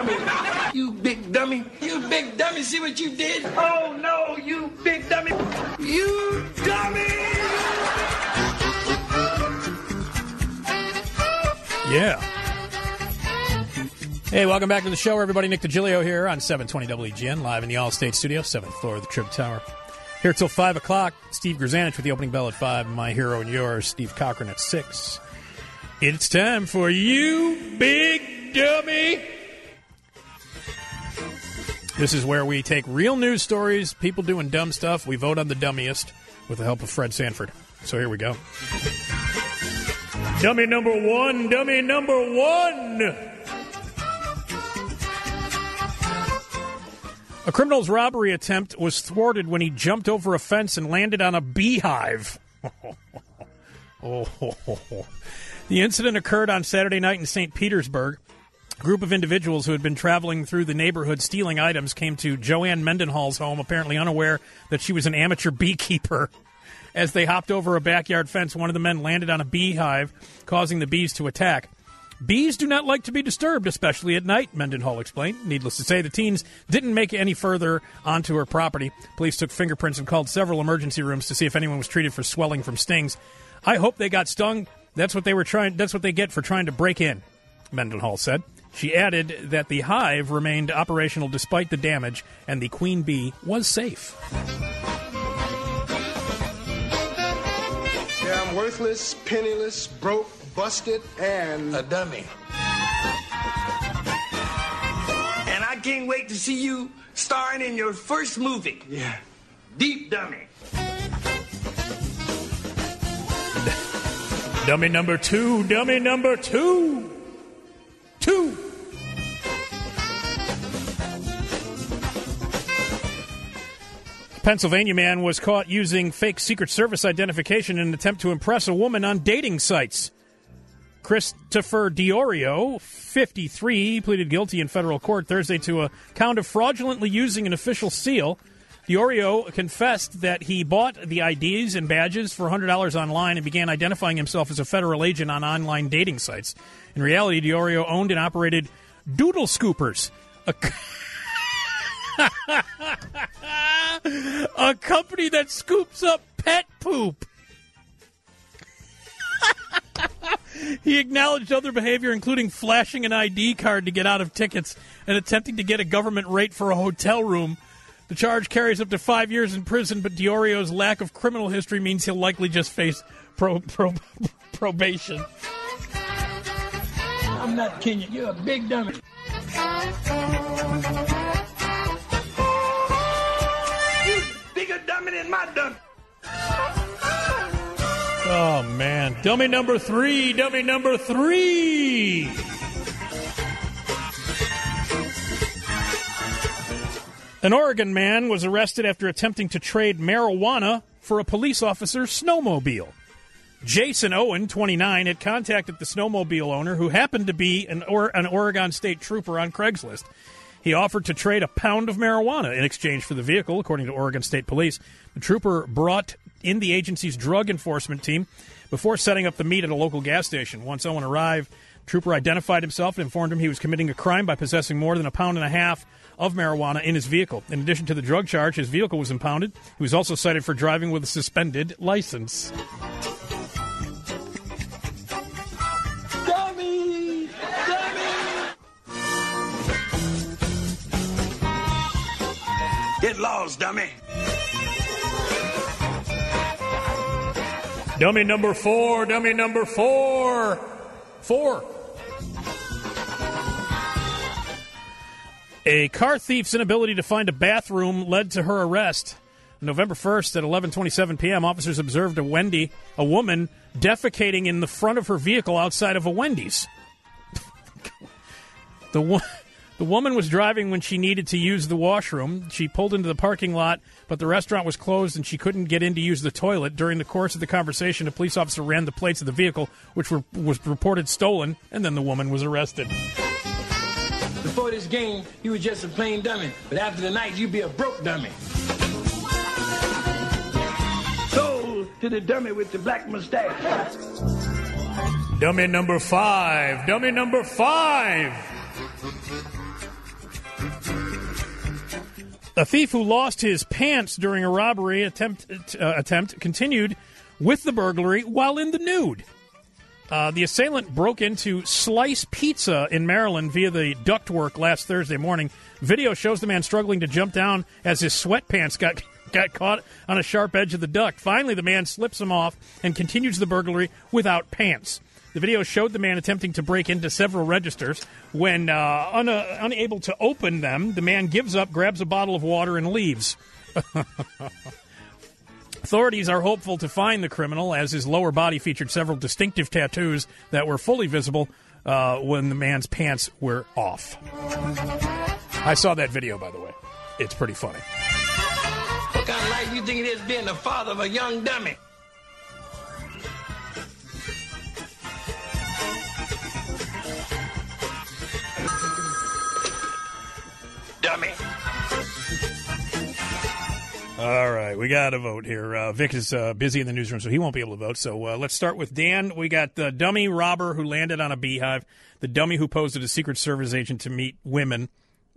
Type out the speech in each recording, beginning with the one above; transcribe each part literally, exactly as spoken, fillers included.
dummy. You big dummy. You big dummy. See what you did? Oh, no, you big dummy. You dummy. Yeah. Hey, welcome back to the show, everybody. Nick DiGilio here on seven twenty W E G N, live in the Allstate Studio, seventh floor of the Trib Tower. Here till five o'clock, Steve Grzanich with the opening bell at five, my hero and yours, Steve Cochran at six. It's time for You Big Dummy. This is where we take real news stories, people doing dumb stuff. We vote on the dummiest with the help of Fred Sanford. So here we go. Dummy number one, dummy number one. A criminal's robbery attempt was thwarted when he jumped over a fence and landed on a beehive. oh. The incident occurred on Saturday night in Saint Petersburg. A group of individuals who had been traveling through the neighborhood stealing items came to Joanne Mendenhall's home, apparently unaware that she was an amateur beekeeper. As they hopped over a backyard fence, one of the men landed on a beehive, causing the bees to attack. Bees do not like to be disturbed, especially at night, Mendenhall explained. Needless to say, the teens didn't make it any further onto her property. Police took fingerprints and called several emergency rooms to see if anyone was treated for swelling from stings. I hope they got stung. That's what they were trying. That's what they get for trying to break in, Mendenhall said. She added that the hive remained operational despite the damage, and the queen bee was safe. Yeah, I'm worthless, penniless, broke, busted, and a dummy. And I can't wait to see you starring in your first movie. Yeah. Deep Dummy. Dummy number two, dummy number two. Two. Pennsylvania man was caught using fake Secret Service identification in an attempt to impress a woman on dating sites. Christopher Diorio, fifty-three, pleaded guilty in federal court Thursday to a count of fraudulently using an official seal. Diorio confessed that he bought the I Ds and badges for one hundred dollars online and began identifying himself as a federal agent on online dating sites. In reality, Diorio owned and operated Doodle Scoopers, a a company that scoops up pet poop. He acknowledged other behavior, including flashing an I D card to get out of tickets and attempting to get a government rate for a hotel room. The charge carries up to five years in prison, but Diorio's lack of criminal history means he'll likely just face pro, pro, probation. I'm not kidding you. You're a big dummy. You bigger dummy than my dummy. Oh, man. Dummy number three. Dummy number three. An Oregon man was arrested after attempting to trade marijuana for a police officer's snowmobile. Jason Owen, twenty-nine, had contacted the snowmobile owner, who happened to be an, or- an Oregon State trooper on Craigslist. He offered to trade a pound of marijuana in exchange for the vehicle, according to Oregon State Police. The trooper brought in the agency's drug enforcement team before setting up the meet at a local gas station. Once Owen arrived, the trooper identified himself and informed him he was committing a crime by possessing more than a pound and a half of marijuana in his vehicle. In addition to the drug charge, his vehicle was impounded. He was also cited for driving with a suspended license. Dummy! Dummy! Get lost, dummy. Dummy number four, dummy number four. Four. A car thief's inability to find a bathroom led to her arrest. November first at eleven twenty-seven p.m., officers observed a Wendy, a woman, defecating in the front of her vehicle outside of a Wendy's. the, wo- the woman was driving when she needed to use the washroom. She pulled into the parking lot, but the restaurant was closed and she couldn't get in to use the toilet. During the course of the conversation, a police officer ran the plates of the vehicle, which were, was reported stolen, and then the woman was arrested. Before this game, you were just a plain dummy. But after the night, you'd be a broke dummy. Sold to the dummy with the black mustache. Dummy number five. Dummy number five. A thief who lost his pants during a robbery attempt uh, attempt continued with the burglary while in the nude. Uh, the assailant broke into Slice Pizza in Maryland via the ductwork last Thursday morning. Video shows the man struggling to jump down as his sweatpants got got caught on a sharp edge of the duct. Finally, the man slips them off and continues the burglary without pants. The video showed the man attempting to break into several registers. When uh, un- uh, unable to open them, the man gives up, grabs a bottle of water, and leaves. Authorities are hopeful to find the criminal, as his lower body featured several distinctive tattoos that were fully visible uh, when the man's pants were off. I saw that video, by the way. It's pretty funny. What kind of life you think it is being the father of a young dummy? Dummy. All right, we got a vote here. Uh, Vic is uh, busy in the newsroom, so he won't be able to vote. So uh, let's start with Dan. We got the dummy robber who landed on a beehive, the dummy who posed as a Secret Service agent to meet women,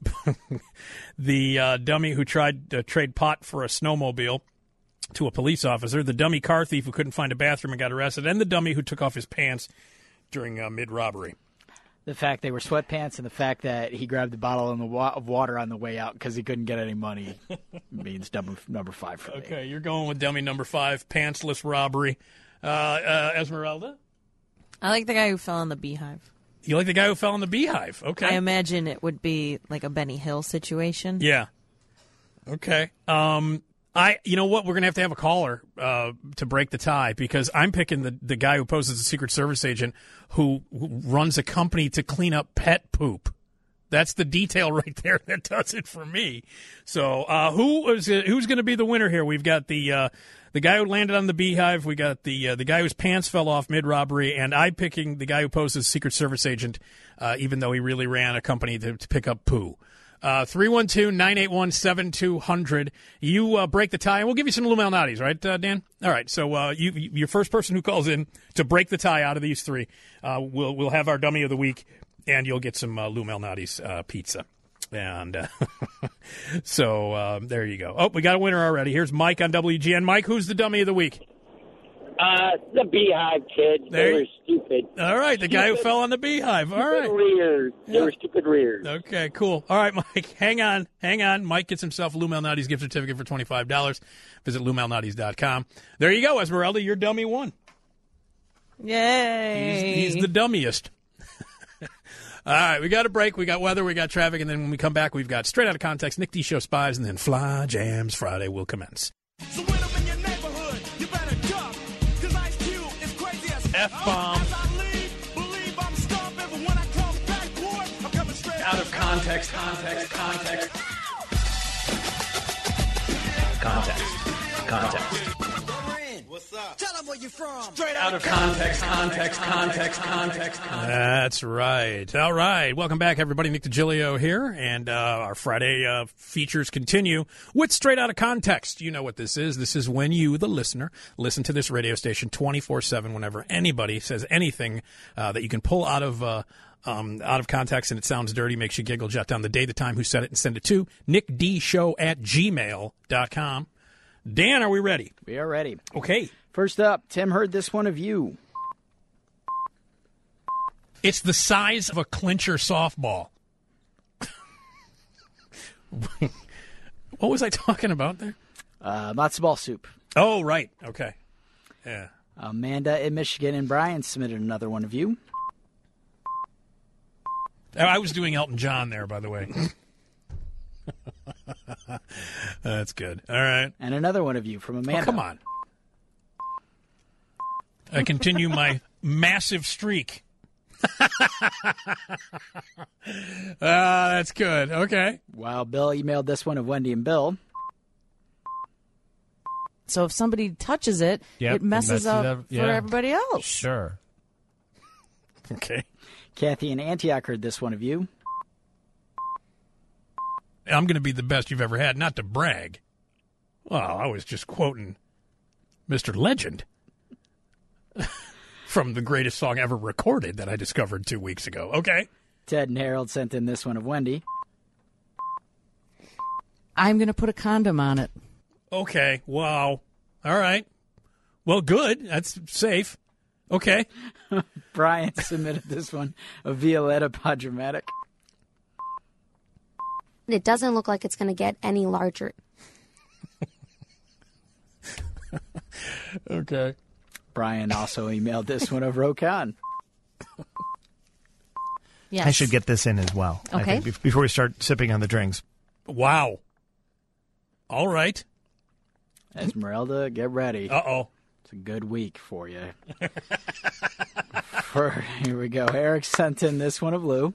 the uh, dummy who tried to trade pot for a snowmobile to a police officer, the dummy car thief who couldn't find a bathroom and got arrested, and the dummy who took off his pants during uh, mid-robbery. The fact they were sweatpants and the fact that he grabbed the bottle of, the wa- of water on the way out because he couldn't get any money means number number five for me. Okay, you're going with dummy number five, pantsless robbery. Uh, uh, Esmeralda? I like the guy who fell in the beehive. You like the guy who fell in the beehive? Okay. I imagine it would be like a Benny Hill situation. Yeah. Okay. Um, I. You know what? We're gonna have to have a caller uh, to break the tie because I'm picking the the guy who poses as a Secret Service agent who, who runs a company to clean up pet poop. That's the detail right there that does it for me. So, uh, who is it, who's going to be the winner here? We've got the uh, the guy who landed on the beehive. We got the uh, the guy whose pants fell off mid robbery, and I'm picking the guy who posed as a Secret Service agent, uh, even though he really ran a company to, to pick up poo. Uh, three one two, nine eight one, seven two zero zero. You uh, break the tie, and we'll give you some Lou Malnati's, right, uh, Dan? All right, so uh, you, you, your first person who calls in to break the tie out of these three, uh, we'll we'll have our dummy of the week, and you'll get some uh, Lou Malnati's uh, pizza. And uh, so um, there you go. Oh, we got a winner already. Here's Mike on W G N. Mike, who's the dummy of the week? Uh, the beehive kids. There They you- were stupid. All right, the stupid, guy who fell on the beehive. All stupid right. rears. They Yeah. were stupid rears. Okay, cool. All right, Mike, hang on, hang on. Mike gets himself Lou Malnati's gift certificate for twenty-five dollars. Visit Lou Malnati's dot com. There you go, Esmeralda. Your dummy won. Yay! He's, he's the dummiest. All right, we got a break. We got weather. We got traffic. And then when we come back, we've got Straight Outta Context, Nick D. Show Spies, and then Fly Jams Friday will commence. So when I'm in your neighborhood, you better duck, 'cause Ice Cube is crazy as F-bomb. As I leave, believe I'm stomping, but when I come back, boy, I'm coming straight Out of context, context, context. Context, context. What's up? Tell them where you're from. Out of context, context, context, context. That's right. All right. Welcome back, everybody. Nick DiGilio here, and uh, our Friday uh, features continue with Straight Outta Context. You know what this is. This is when you, the listener, listen to this radio station twenty-four seven whenever anybody says anything uh, that you can pull out of uh, um, out of context and it sounds dirty, makes you giggle, jot down the day, the time, who said it, and send it to nickdshow at gmail dot com. Dan, are we ready? We are ready. Okay. First up, Tim heard this one of you. It's the size of a clincher softball. What was I talking about there? Uh, matzo ball soup. Oh, right. Okay. Yeah. Amanda in Michigan and Brian submitted another one of you. I was doing Elton John there, by the way. That's good. All right. And another one of you from Amanda. Oh, come on. I continue my massive streak. Ah, uh, that's good. Okay. Wow, Bill emailed this one of Wendy and Bill. So if somebody touches it, Yep, it messes, it messes up, up, for yeah. everybody else. Sure. Okay. Kathy in Antioch heard this one of you. I'm going to be the best you've ever had, not to brag. Well, I was just quoting Mister Legend from the greatest song ever recorded that I discovered two weeks ago. Okay. Ted and Harold sent in this one of Wendy. I'm going to put a condom on it. Okay. Wow. All right. Well, good. That's safe. Okay. Brian submitted this one, a Violetta Podramatic. It doesn't look like it's going to get any larger. Okay. Brian also emailed this one of Rokan. Yes. I should get this in as well. I Okay. think, before we start sipping on the drinks. Wow. All right. Esmeralda, get ready. Uh-oh. It's a good week for you. for, here we go. Eric sent in this one of Lou.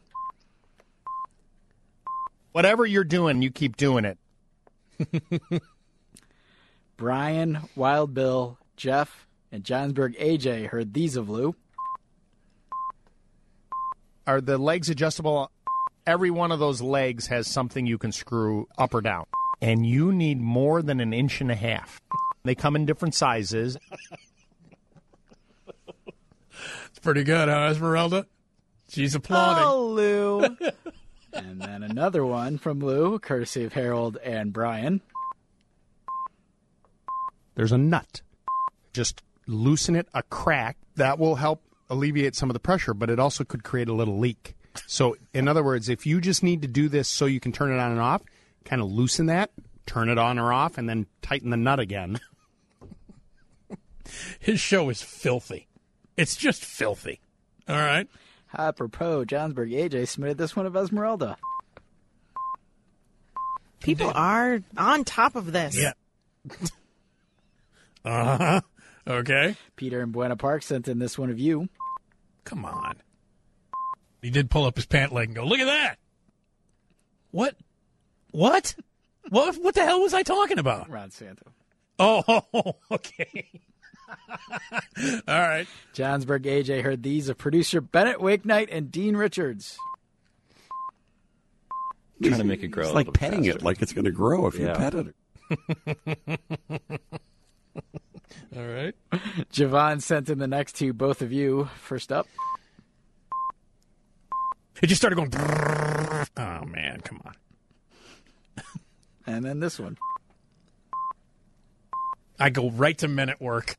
Whatever you're doing, you keep doing it. Brian, Wild Bill, Jeff, and Johnsburg A J heard these of Lou. Are the legs adjustable? Every one of those legs has something you can screw up or down. And you need more than an inch and a half. They come in different sizes. It's pretty good, huh, Esmeralda? She's applauding. Oh, Lou. And then another one from Lou, courtesy of Harold and Brian. There's a nut. Just loosen it, a crack. That will help alleviate some of the pressure, but it also could create a little leak. So, in other words, if you just need to do this so you can turn it on and off, kind of loosen that, turn it on or off, and then tighten the nut again. His show is filthy. It's just filthy. All right. Apropos, Johnsburg A J submitted this one of Esmeralda. People are on top of this. Yeah. Uh-huh. Okay. Peter in Buena Park sent in this one of you. Come on. He did pull up his pant leg and go, look at that. What? What? What What the hell was I talking about? Ron Santo. Oh, okay. All right. Johnsburg A J heard these of producer Bennett Wakenight and Dean Richards. Trying to make it grow. It's a like little petting faster. it, like it's going to grow if Yeah. you pet it. All right. Javon sent in the next two, both of you. First up. It just started going. Oh, man. Come on. And then this one. I go right to Men at Work.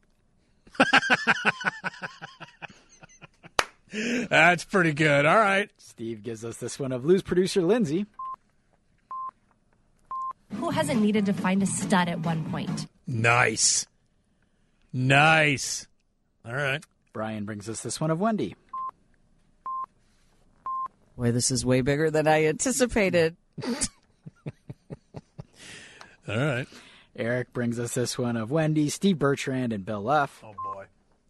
That's pretty good. All right. Steve gives us this one of Lou's producer Lindsay. Who hasn't needed to find a stud at one point? Nice. Nice. All right. Brian brings us this one of Wendy. Boy, this is way bigger than I anticipated. All right. Eric brings us this one of Wendy, Steve Bertrand, and Bill Leff. Oh, boy.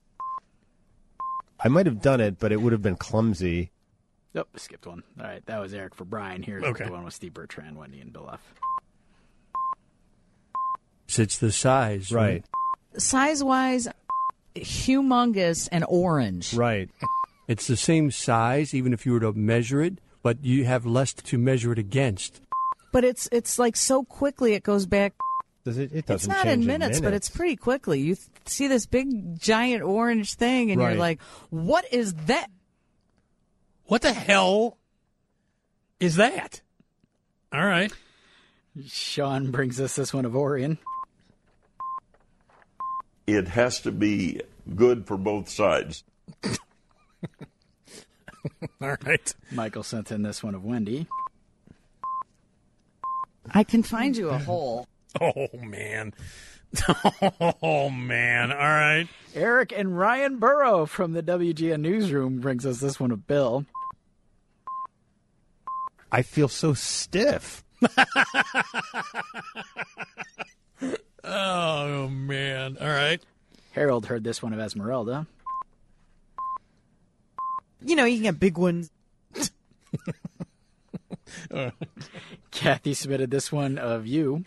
I might have done it, but it would have been clumsy. Nope, skipped one. All right, that was Eric for Brian. Here's Okay. the one with Steve Bertrand, Wendy, and Bill Leff. It's the size. Right. Size-wise, humongous and orange. Right. It's the same size, even if you were to measure it, but you have less to measure it against. But it's it's like so quickly it goes back. Does it? It It's doesn't not change in minutes, but it's pretty quickly. You th- see this big, giant orange thing, and Right. you're like, what is that? What the hell is that? All right. Sean brings us this one of Orion. It has to be good for both sides. All right. Michael sent in this one of Wendy. I can find you a hole. Oh, man. Oh, man. All right. Eric and Ryan Burrow from the W G N Newsroom brings us this one of Bill. I feel so stiff. Oh, man. All right. Harold heard this one of Esmeralda. You know, you can get big ones. Uh, Kathy submitted this one of you.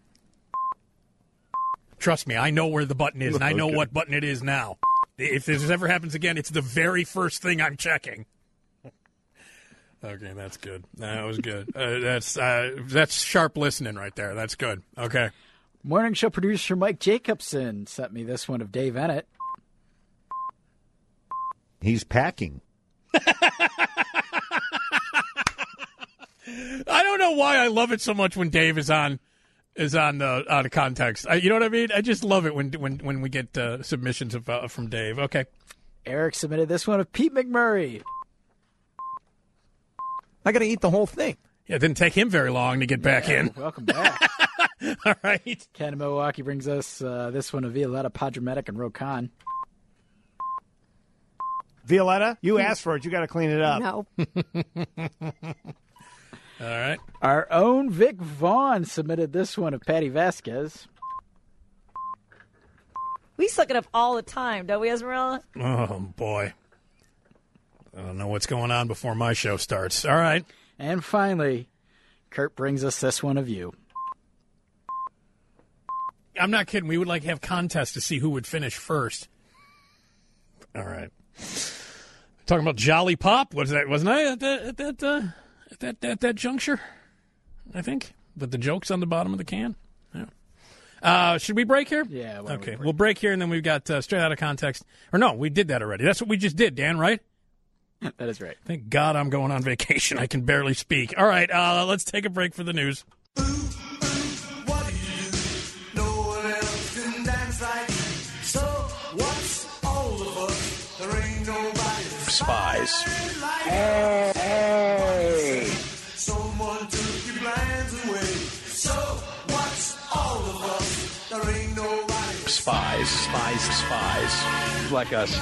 Trust me, I know where the button is, and I know Okay. what button it is now. If this ever happens again, it's the very first thing I'm checking. Okay, that's good. That was good. Uh, that's uh, that's sharp listening right there. That's good. Okay. Morning show producer Mike Jacobson sent me this one of Dave Ennett. He's packing. I don't know why I love it so much when Dave is on is on the out of context. I, you know what I mean? I just love it when when when we get uh, submissions of, uh, from Dave. Okay. Eric submitted this one of Pete McMurray. I got to eat the whole thing. Yeah, it didn't take him very long to get back Yeah, in. Welcome back. All right. Ken in Milwaukee brings us uh, this one of Violetta Padrometic and Rokan. Violetta, you asked for it. You got to clean it up. No. All right. Our own Vic Vaughn submitted this one of Patty Vasquez. We suck it up all the time, don't we, Esmeralda? Oh, boy. I don't know what's going on before my show starts. All right. And finally, Kurt brings us this one of you. I'm not kidding. We would like have contests to see who would finish first. All right. Talking about Jolly Pop. Was that? Wasn't I at that at that uh, at that at that juncture? I think with the jokes on the bottom of the can. Yeah. Uh, should we break here? Yeah. why don't we Okay. break? We'll break here, and then we've got uh, straight out of context. Or no, we did that already. That's what we just did, Dan. Right? That is right. Thank God I'm going on vacation. I can barely speak. All right. Uh, let's take a break for the news. Spies. Hey, hey. Someone took your plans away. So what's all of us? There ain't nobody. Spies. Spies. Spies. Like us.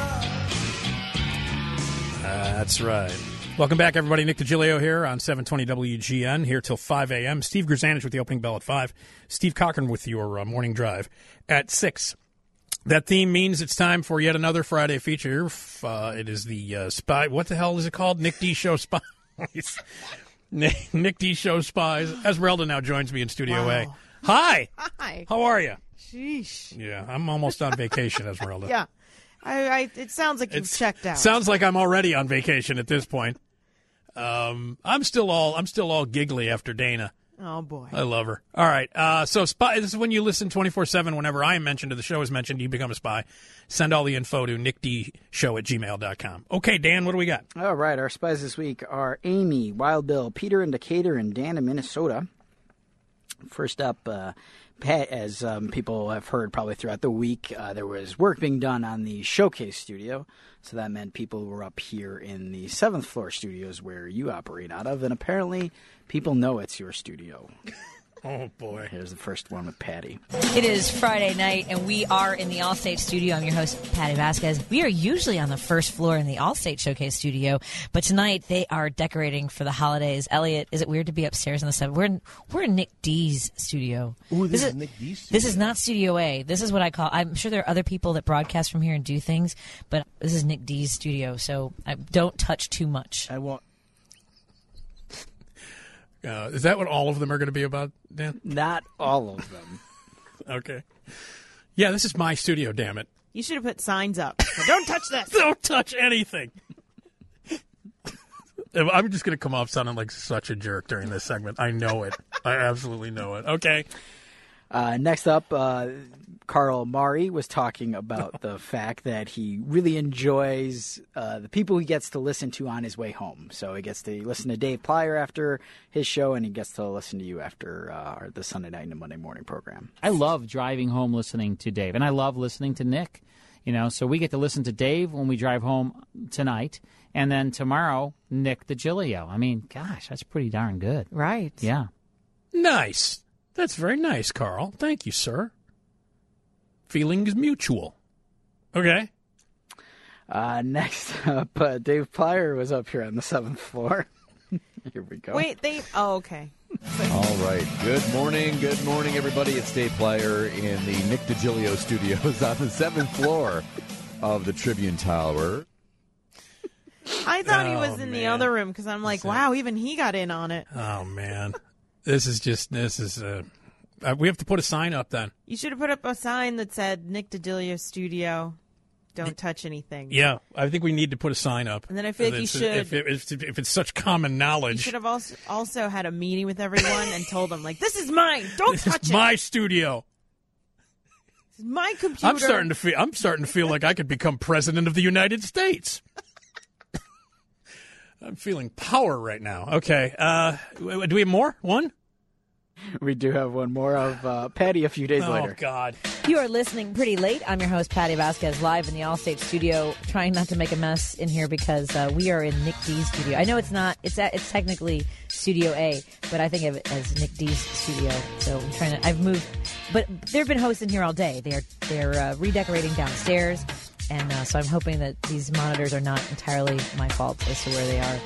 That's right. Welcome back, everybody. Nick DiGilio here on seven twenty W G N, here till five a.m. Steve Grzanich with the opening bell at five. Steve Cochran with your uh, morning drive at six. That theme means it's time for yet another Friday feature. Uh, it is the uh, Spy. What the hell is it called? Nick D. Show Spies. Nick, Nick D. Show Spies. Esmeralda now joins me in Studio Wow. A. Hi. Hi. How are you? Sheesh. Yeah, I'm almost on vacation, Esmeralda. Yeah. I, I, it sounds like you've It's- checked out. Sounds like I'm already on vacation at this point. Um, I'm still all I'm still all giggly after Dana. Oh, boy. I love her. All right. Uh, so spy, this is when you listen twenty-four seven. Whenever I am mentioned or the show is mentioned, you become a spy. Send all the info to nickdshow at gmail dot com. Okay, Dan, what do we got? All right, our spies this week are Amy, Wild Bill, Peter in Decatur, and Dan in Minnesota. First up, uh, Pat, as um, people have heard probably throughout the week, uh, there was work being done on the Showcase studio. So that meant people were up here in the seventh floor studios where you operate out of, and apparently people know it's your studio. Oh, boy. Here's the first one with Patty. It is Friday night, and we are in the Allstate studio. I'm your host, Patty Vasquez. We are usually on the first floor in the Allstate Showcase studio, but tonight they are decorating for the holidays. Elliot, is it weird to be upstairs in the seventh? We're in, we're in Nick D's studio. Ooh, this, is Nick D's studio. This is not Studio A. This is what I call, I'm sure there are other people that broadcast from here and do things, but this is Nick D's studio, so I, don't touch too much. I won't. Uh, is that what all of them are going to be about, Dan? Not all of them. Okay. Yeah, this is my studio, damn it. You should have put signs up. So don't touch this. Don't touch anything. I'm just going to come off sounding like such a jerk during this segment. I know it. I absolutely know it. Okay. Uh, next up, uh, Carl Mari was talking about the fact that he really enjoys uh, the people he gets to listen to on his way home. So he gets to listen to Dave Plyer after his show, and he gets to listen to you after uh, the Sunday night and Monday morning program. I love driving home listening to Dave, and I love listening to Nick. You know, so we get to listen to Dave when we drive home tonight, and then tomorrow, Nick DiGilio. I mean, gosh, that's pretty darn good. Right. Yeah. Nice. That's very nice, Carl. Thank you, sir. Feelings mutual. Okay. Uh, next up, uh, Dave Plyer was up here on the seventh floor. Here we go. Wait, they. Oh, okay. All right. Good morning. Good morning, everybody. It's Dave Plyer in the Nick DiGilio studios on the seventh floor of the Tribune Tower. I thought he Oh, was in the man. other room because I'm like, wow, even he got in on it. Oh, man. This is just, this is, uh, uh, we have to put a sign up then. You should have put up a sign that said Nick DiGilio Studio. Don't touch anything. Yeah, I think we need to put a sign up. And then I feel like you It's- should- If, it, if, if it's such common You knowledge. should have also also had a meeting with everyone and told them, like, this is mine. Don't This touch is it. my studio. This is my computer. I'm starting to feel. I'm starting to feel like I could become president of the United States. I'm feeling power right now. Okay. Uh, do we have more? One? We do have one more of uh, Patty a few days Oh, later. God. You are listening pretty late. I'm your host, Patty Vasquez, live in the Allstate studio, trying not to make a mess in here because uh, we are in Nick D's studio. I know it's not, it's a, it's technically Studio A, but I think of it as Nick D's studio. So I'm trying to, I've moved, but they've been hosts in here all day. They're, they're uh, redecorating downstairs, and uh, so I'm hoping that these monitors are not entirely my fault as to where they are.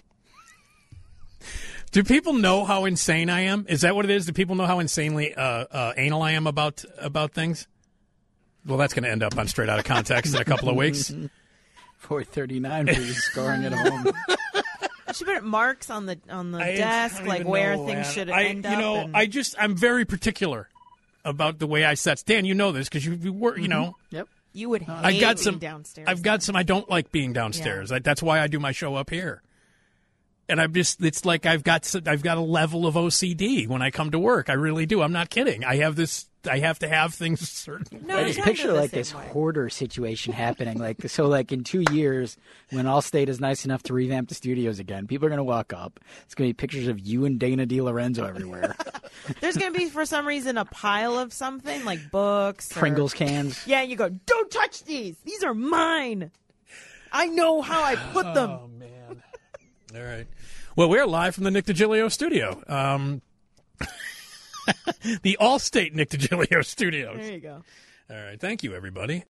Do people know how insane I am? Is that what it is? Do people know how insanely uh, uh, anal I am about about things? Well, that's going to end up on Straight Outta Context in a couple of weeks. four thirty-nine for you scoring at home. Should put marks on the on the I- I desk, don't like even where know, things man. should I, end you up. know, and- I just I'm very particular about the way I set. Dan, you know this because you, you work. You know, Yep. You would hate I've got being some downstairs. I've got some. I don't like being downstairs. I, that's why I do my show up here. And I'm just, it's like I've got, s- I've got a level of O C D when I come to work. I really do. I'm not kidding. I have this, I have to have things a certain I way. just picture like this hoarder situation happening. Like so, like in two years, when Allstate is nice enough to revamp the studios again, people are going to walk up. It's going to be pictures of you and Dana DiLorenzo everywhere. There's going to be, for some reason, a pile of something like books, or- Pringles cans. Yeah, you go, don't touch these. These are mine. I know how I put them. Oh, man. All right. Well, we're live from the Nick DiGilio studio. Um, the Allstate Nick DiGilio studios. There you go. All right. Thank you, everybody.